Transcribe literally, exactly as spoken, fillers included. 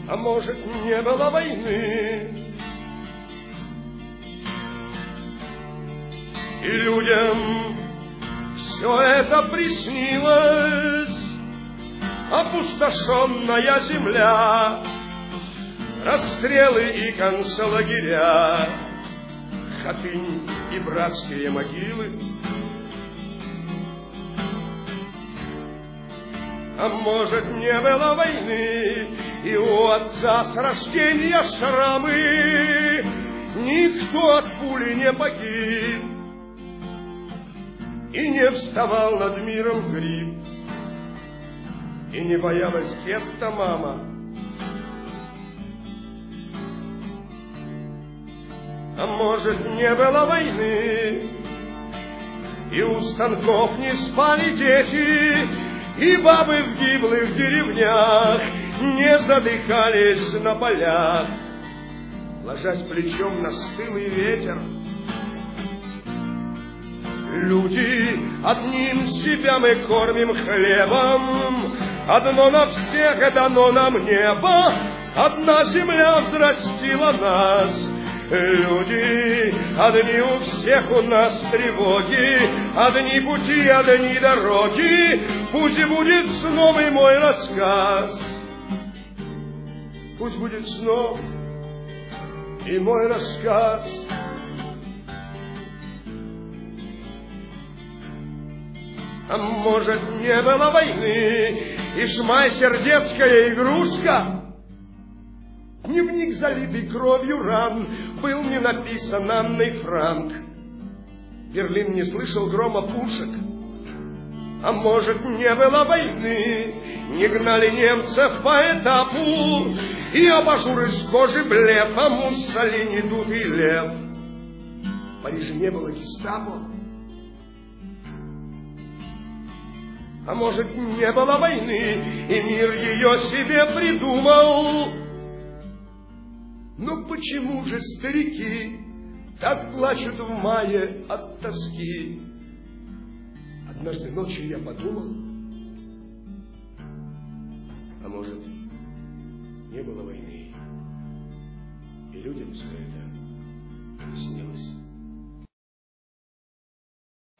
А может, не было войны, и людям все это приснилось. Опустошенная земля, расстрелы и концлагеря, Хатынь и братские могилы. А может, не было войны, и у отца с рождения шрамы, никто от пули не погиб, и не вставал над миром гриб, и не боялась гетто мама. А может, не было войны, и у станков не спали дети, и бабы в гиблых деревнях не задыхались на полях, ложась плечом на стылый ветер. Люди, одним себя мы кормим хлебом, одно на всех дано нам небо, одна земля взрастила нас. Люди, одни у всех у нас тревоги, одни пути, одни дороги. Пусть будет сном и мой рассказ, пусть будет сном и мой рассказ. А может, не было войны, и шмайсер детская игрушка? Дневник, залитый кровью ран, был не написан Анной Франк. Берлин не слышал грома пушек. А может, не было войны, не гнали немцев по этапу, и абажур из кожи блефа, Муссолини, Дут и Лев. В Париже не было гестапо. А может, не было войны, и мир ее себе придумал. Но почему же старики так плачут в мае от тоски? Однажды ночью я подумал, а может, не было войны, и людям все это снилось.